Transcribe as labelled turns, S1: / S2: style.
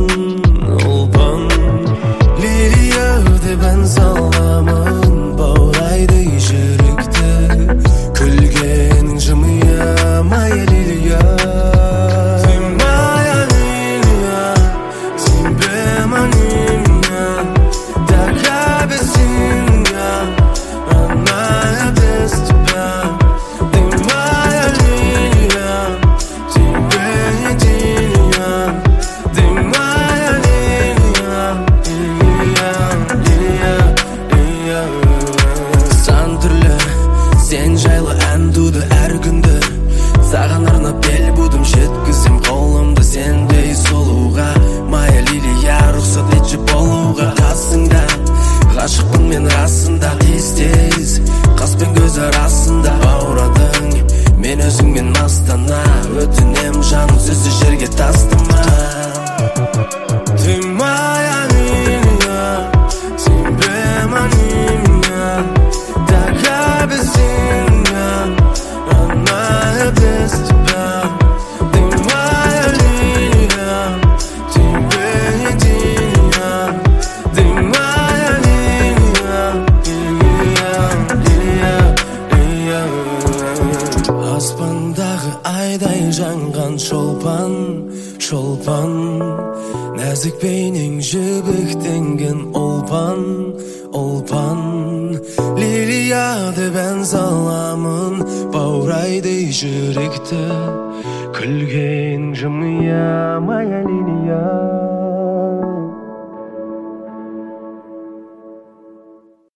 S1: ұлпан. Лилия деп ән саламын, баурайды жүректі, күлгенің жымия моя Лилия. Ты моя Лилия, тебе манимя, такая без тебя, родная без тебя. Ты моя Лилия, тебе единая. Ты моя Лилия, Лилия, Лилия, Лилия. Сан түрлі сен жайлы ән туды әр күнді, саған арнап бел будым, жеткізем қолымды сендей сұлуға. Моя Лилия, рұқсат етші болуға қасыңда, ғашықпын мен расында. Тез-тез қаспен көз арасында баурадың мен өзіңмен мастана, өтінем жаным сөзді жерге тастама. Ты моя Лилия, тебе манимя, такая без тебя, родная без тебя. Ты моя Лилия, тебе единая. Ты моя Лилия, Лилия, Лилия, Лилия. Аспандағы айдай жанған шолпан, шолпан, нәзік бейнең жібектенген ұлпан, ұлпан. Лилия деп ән саламын, баурайды жүректі, күлген жымия моя Лилия.